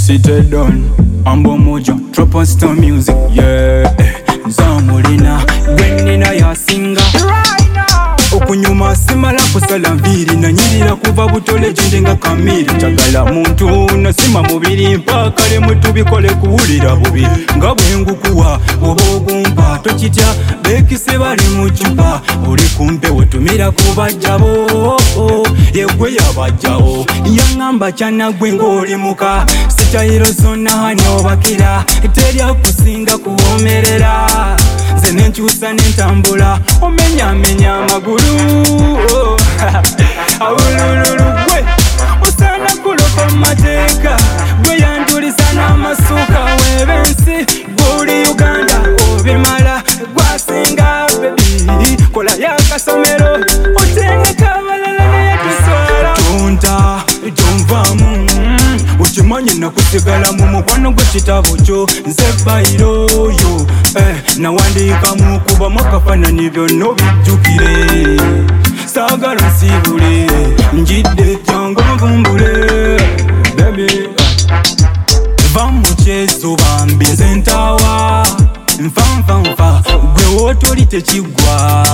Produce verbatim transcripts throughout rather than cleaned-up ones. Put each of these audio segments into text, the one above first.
Seated down, Ambo Moja, drop on star music, yeah. Nzamulina, gwenina ya singa okunyuma simala kusala nviri na nyirira kuva butole jindenga kamiri chagala muntu nasima mubiri mpaka le mutu bikole kuwulira bubi nga bwengukuwa obogumpa tokitya bekise bali mu chupa uli kumpe wetumira kubajjabo yegwe yabajjawo yangamba cyana gwe ngoli muka sikyayiro zonna hanyo bakira terya kusinga kuwomerera nze nenkyusa nentambula omenya menya amagulu awulululu gwe usana kulopa mateeka gwe yandulisa n'amasuka webensi guli Uganda obimala gwasinga bebi kola yakasomero otenga kabalala neyatuswala tonta tonvamu ukimanyi nakusigala mu mukwano gw'ekitabo kyo nze bayiroyo nawandikamu kubamu akafananyi byonna obijjukire saagala nsibule njidde jangu nvumbule bebi va mu kyezo bambi nze ntaawa nfanfanfa gwe wootoli tekigwa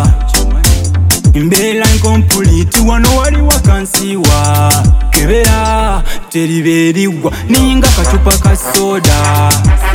mbeera incomplete wano wali wakansiwa kebera teribeerigwa ninga kacupa ka soda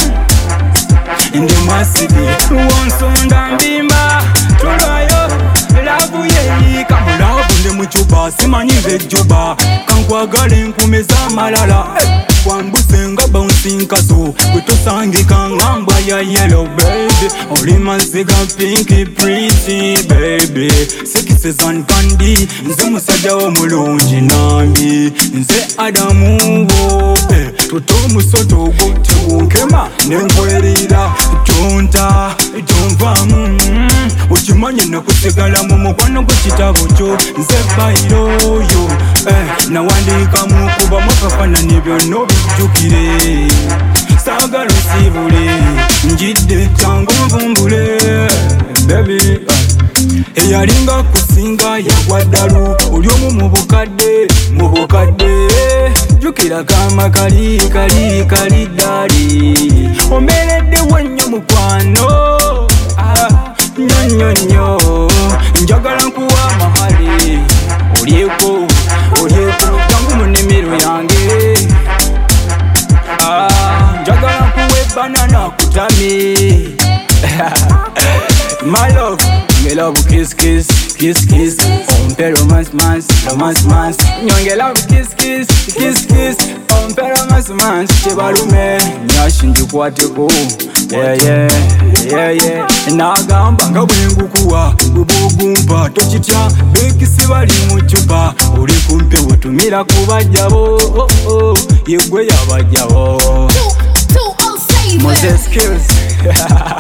ndi mwasibi wonsonda mbimba tolwayo lavu yeyika mulavu ndi mucuba simanyi vejjuba kankwagala enkume z'amalala kwambuse nga bounsinkazo gwetosangika ngambwa ya yellow baby oli maziga pinky pretty baby sikisezan kandi nze musajja w'omulungi nambi nze adamuwo tuto omusoto ogwo tegunkema nenkwerera tonta tonvamu ukimanyi nakusigala mu mukwano gw'ekitabo kyo nze bayiroyo nawandikamu kubamu akafananyi byonna obijjukire saagala nsibule njidde jangu nvumbule bebi eyalinga kusinga yagwa ddalu oli omu mu bukadde mu bukadde jukira kama kali kali kali ddali omereddewo nnyo mukwano nnyo nnyo njagala nkuwa amahali olyeko olyeko jangu mu nnimiro yange njagala nkuwa ebanana kutami my love me love kiss kiss kiss kiss ompe romance mans romance mans nyonge love kiss kiss kiss kiss ompe romance mans chebalume nyashi njikwateko yeah yeah yeah yeah nagamba nga bwengukuwa bubugumpa tokitya bekisi bali mu chupa oli kumpe wetumira kubajjabo oh, oh, yegwe yabajjabo Moses Skills